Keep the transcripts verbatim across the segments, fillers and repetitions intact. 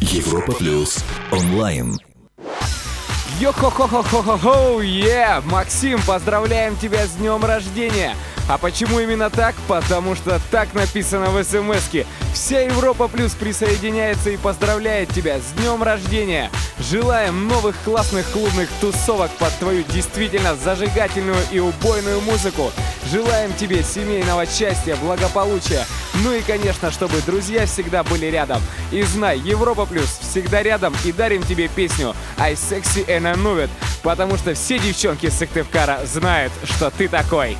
Европа плюс онлайн. Йо-хо-хо-хо-хо-хо, е! Максим, поздравляем тебя с днем рождения! А почему именно так? Потому что так написано в смс-ке. Вся Европа Плюс присоединяется и поздравляет тебя с днем рождения! Желаем новых классных клубных тусовок под твою действительно зажигательную и убойную музыку. Желаем тебе семейного счастья, благополучия. Ну и, конечно, чтобы друзья всегда были рядом. И знай, Европа Плюс всегда рядом, и дарим тебе песню I Sexy and I Know It, потому что все девчонки с Сыктывкара знают, что ты такой.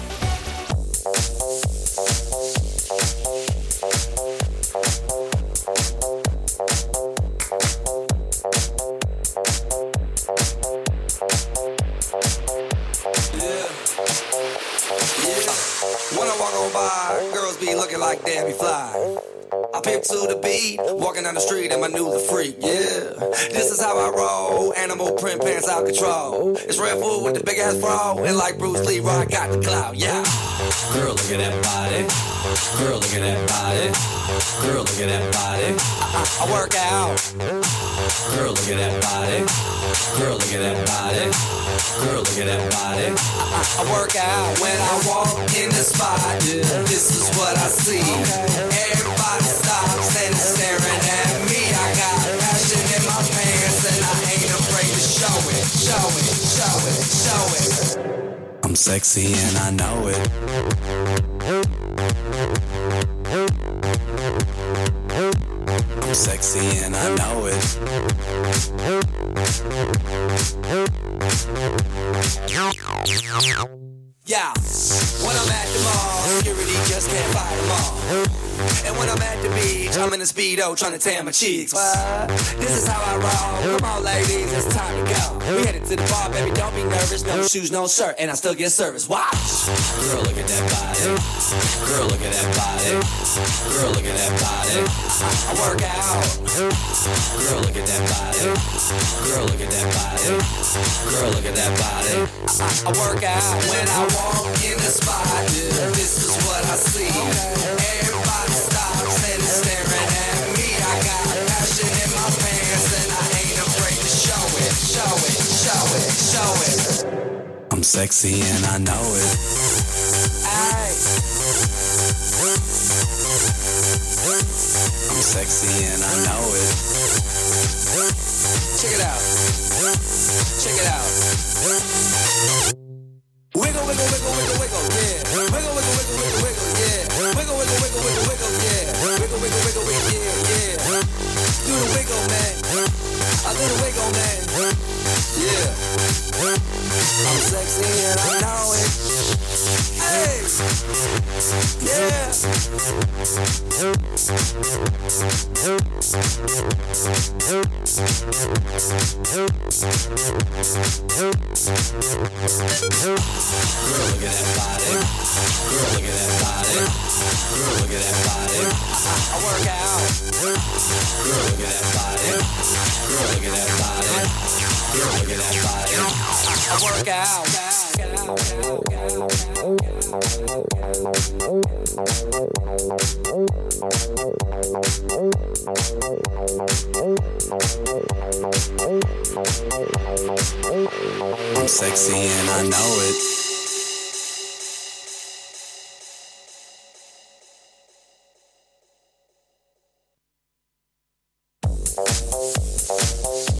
Like Debbie Fly, I pimp to the beat, walking down the street and my new the freak, yeah. This is how I roll, animal print pants out control. It's Red Bull with the big ass bra, and like Bruce Lee, I got the clout, yeah. Girl, look at that body. Girl, look at that body. Girl, look at that body. I, I, I work out. Girl, look at that body. Girl, look at that body. Girl, look at that body. I, I, I work out when I walk in the spot. Yeah, this is what I see. Everybody stops and is staring at me. I got passion in my pants and I ain't afraid to show it, show it, show it, show it. I'm sexy and I know it. I'm sexy and I know it. Yeah, when I'm at the mall, security just can't fight them all. And when I'm at the beach, I'm in a Speedo trying to tan my cheeks. What? This is how I roll. Come on, ladies, it's time to go. We headed to the bar, baby, don't be nervous. No shoes, no shirt, and I still get service. Watch. Girl, look at that body. Girl, look at that body. Girl, look at that body. I, I work out. Girl, look at that body. Girl, look at that body. Girl, look at that body. I, I, I work out when I walk in the spot. Yeah, this is what I see. Everybody stops and is staring at me. I got passion in my pants and I ain't afraid to show it, show it, show it, show it. I'm sexy and I know it. Aye. I'm sexy and I know it. Check it out. Check it out. Wiggle, wiggle, wiggle, wiggle, wiggle, yeah. Wiggle, wiggle, wiggle, wiggle, wiggle, yeah. Wiggle, wiggle, wiggle, wiggle, wiggle, yeah. Wiggle, wiggle, wiggle, wiggle, yeah, yeah. Do the wiggle, man. I do the wiggle, man. Yeah. I'm sexy and I know it. Hey. Yeah. Girl, look at that body. Girl, look at that body. Girl, look at that body. I, I work out. Girl, look at that body. Girl, look at that body. Girl, look at that body. I, I work out. I'm sexy and I know it.